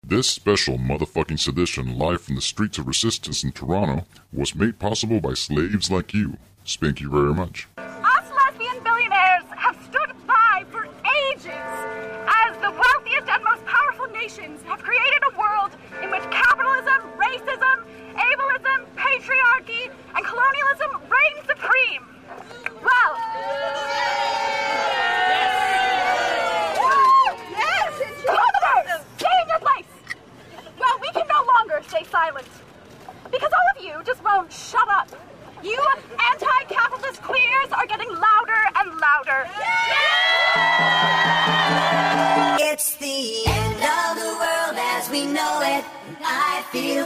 This special motherfucking sedition live from the streets of Resistance in Toronto was made possible by slaves like you. Spank you very much. Us lesbian billionaires have stood by for ages as the wealthiest and most powerful nations have created a world in which capitalism, racism, ableism, patriarchy, and colonialism reign supreme. Well, yes! Stay in your place! Well, we can no longer stay silent because all of you just won't shut up. You anti-capitalist queers are getting louder and louder. It's the end of the world as we know it. I feel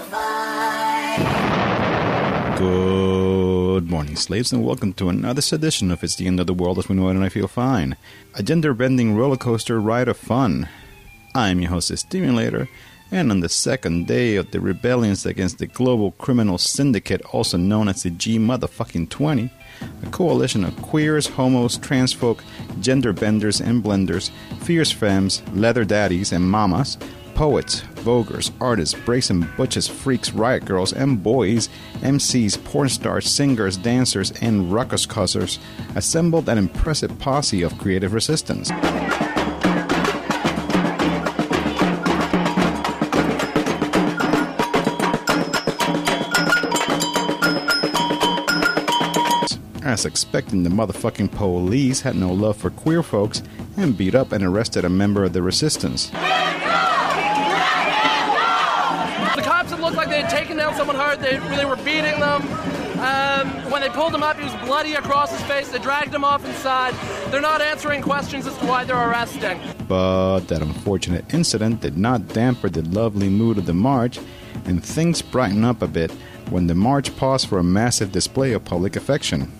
fine. Good morning, slaves, and welcome to another edition of It's the End of the World as we know it and I feel fine. A gender-bending roller coaster ride of fun. I'm your host, the Stimulator, and on the second day of the rebellions against the global criminal syndicate, also known as the G-Motherfucking-20, a coalition of queers, homos, trans folk, gender benders and blenders, fierce femmes, leather daddies and mamas, poets, voguers, artists, brazen butches, freaks, riot girls and boys, MCs, porn stars, singers, dancers, and ruckus causers, assembled an impressive posse of creative resistance. As expected, the motherfucking police had no love for queer folks and beat up and arrested a member of the resistance. The cops, it looked like they had taken down someone hard. They were beating them. When they pulled him up, he was bloody across his face. They dragged him off inside. They're not answering questions as to why they're arresting. But that unfortunate incident did not dampen the lovely mood of the march, and things brightened up a bit when the march paused for a massive display of public affection.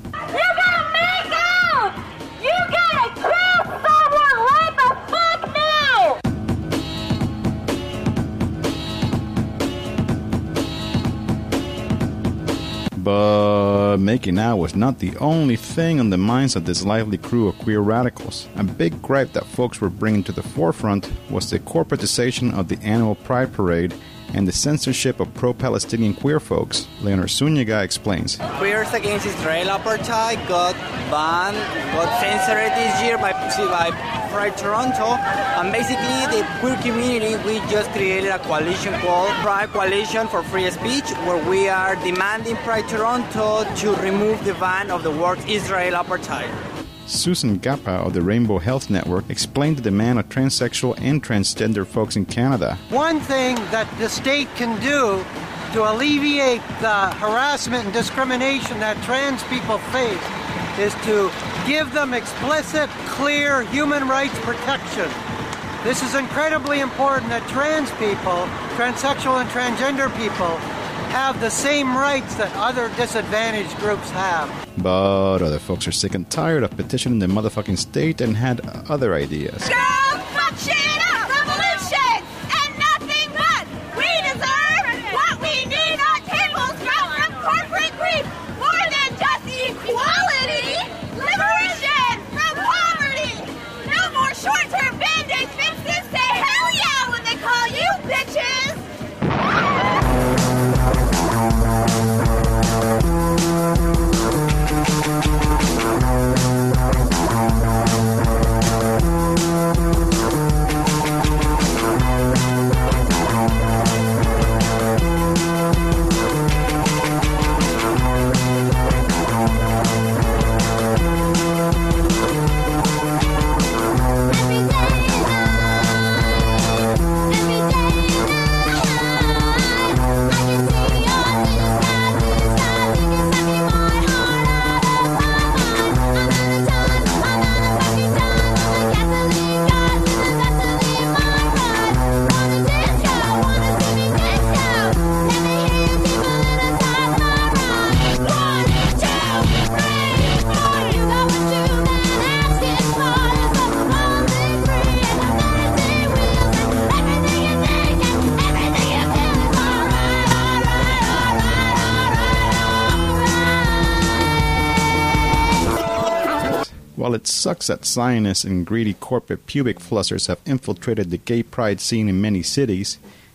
But making out was not the only thing on the minds of this lively crew of queer radicals. A big gripe that folks were bringing to the forefront was the corporatization of the annual Pride Parade and the censorship of pro-Palestinian queer folks. Leonard Zuniga explains. Queers Against Israel Apartheid got banned, got censored this year by Pride Toronto, and basically the queer community, we just created a coalition called Pride Coalition for Free Speech, where we are demanding Pride Toronto to remove the ban of the word Israel Apartheid. Susan Gappa of the Rainbow Health Network explained the demand of transsexual and transgender folks in Canada. One thing that the state can do to alleviate the harassment and discrimination that trans people face is to give them explicit, clear human rights protection. This is incredibly important that trans people, transsexual and transgender people, have the same rights that other disadvantaged groups have. But other folks are sick and tired of petitioning the motherfucking state and had other ideas. Girls, fuck shit up! Revolution! And nothing but! We deserve what we need on tables from corporate greed! More than just equality! Liberation from poverty! No more short-term band-aid fixes! Say hell yeah when they call you bitches! While it sucks that Zionists and greedy corporate pubic flussers have infiltrated the gay pride scene in many cities,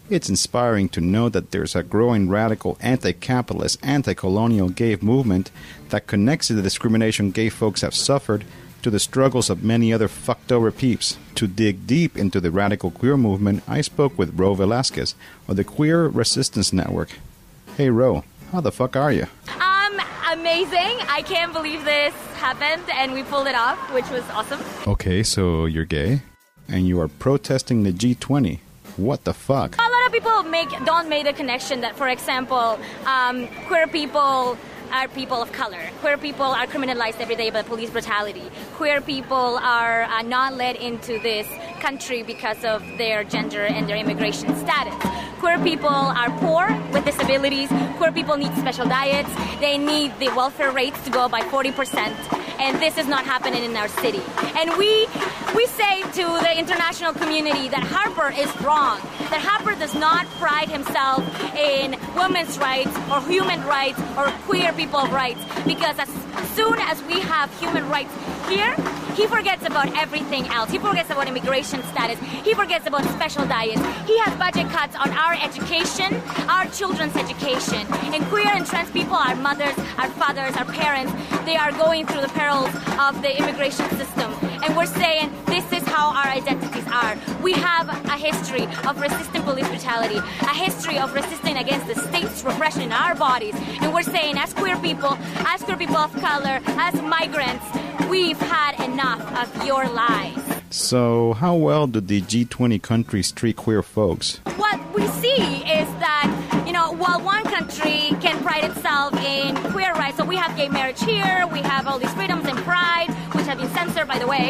It's inspiring to know that there's a growing radical anti-capitalist, anti-colonial gay movement that connects to the discrimination gay folks have suffered to the struggles of many other fucked-over peeps. To dig deep into the radical queer movement, I spoke with Ro Velasquez of the Queer Resistance Network. Hey Ro, how the fuck are you? Amazing. I can't believe this happened and we pulled it off, which was awesome. Okay, so you're gay and you are protesting the G20. What the fuck? A lot of people don't make the connection that, for example, queer people are people of color. Queer people are criminalized every day by police brutality. Queer people are not let into this country because of their gender and their immigration status. Queer people are poor with disabilities. Queer people need special diets. They need the welfare rates to go up by 40%. And this is not happening in our city. And we say to the international community that Harper is wrong, that Harper does not pride himself in women's rights or human rights or queer people's rights, because as soon as we have human rights here, he forgets about everything else. He forgets about immigration status. He forgets about special diets. He has budget cuts on our education, our children's education. And queer and trans people, our mothers, our fathers, our parents, they are going through the perils of the immigration system. And we're saying this is how our identities are. We have a history of resisting police brutality, a history of resisting against the state's repression in our bodies. And we're saying as queer people of color, as migrants, we've had enough of your lies. So, how well do the G20 countries treat queer folks? What we see is that, while one country can pride itself in queer rights, so we have gay marriage here, we have all these freedoms and pride, which have been censored, by the way,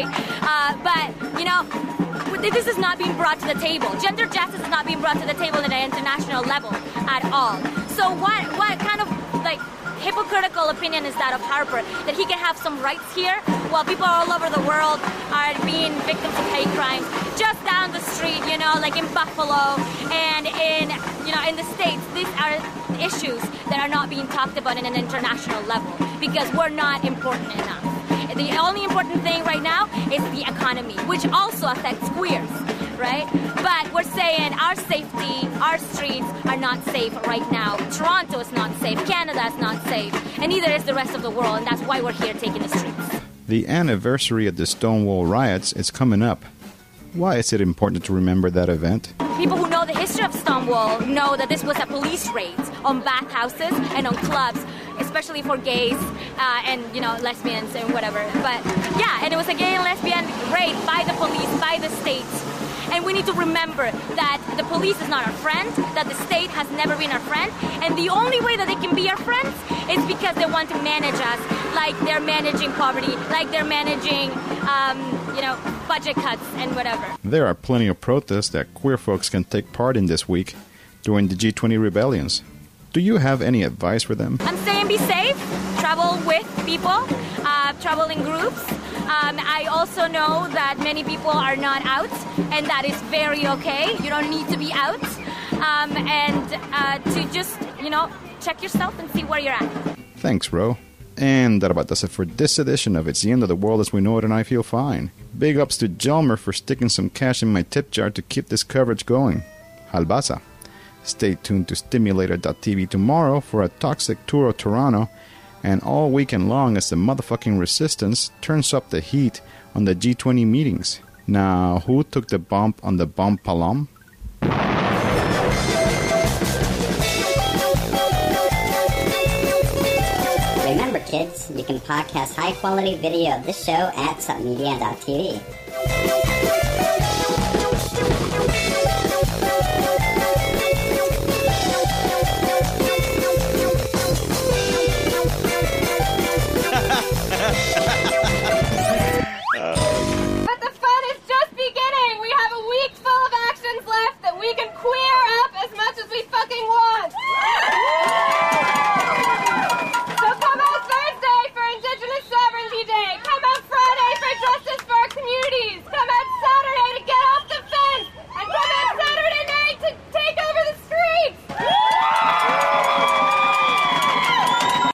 this is not being brought to the table. Gender justice is not being brought to the table at an international level at all. So what kind of, hypocritical opinion is that of Harper, that he can have some rights here while people all over the world are being victims of hate crimes just down the street, like in Buffalo and in the States. These are issues that are not being talked about in an international level because we're not important enough. The only important thing right now is the economy, which also affects queers, right? But we're saying our safety, our streets are not safe right now. Toronto is not safe. Canada is not safe. And neither is the rest of the world, and that's why we're here taking the streets. The anniversary of the Stonewall riots is coming up. Why is it important to remember that event? People who know the history of Stonewall know that this was a police raid on bathhouses and on clubs, especially for gays and, lesbians and whatever. But, yeah, and it was a gay and lesbian raid by the police, by the state. And we need to remember that the police is not our friend, that the state has never been our friend, and the only way that they can be our friends is because they want to manage us like they're managing poverty, like they're managing, budget cuts and whatever. There are plenty of protests that queer folks can take part in this week during the G20 rebellions. Do you have any advice for them? I'm saying be safe, travel with people, travel in groups. I also know that many people are not out, and that is very okay. You don't need to be out. And to just, check yourself and see where you're at. Thanks, Ro. And that about does it for this edition of It's the End of the World as We Know It and I Feel Fine. Big ups to Jelmer for sticking some cash in my tip jar to keep this coverage going. Halbasa. Stay tuned to Stimulator.tv tomorrow for a toxic tour of Toronto, and all weekend long as the motherfucking resistance turns up the heat on the G20 meetings. Now, who took the bump on the bump palom? Remember, kids, you can podcast high-quality video of this show at submedia.tv.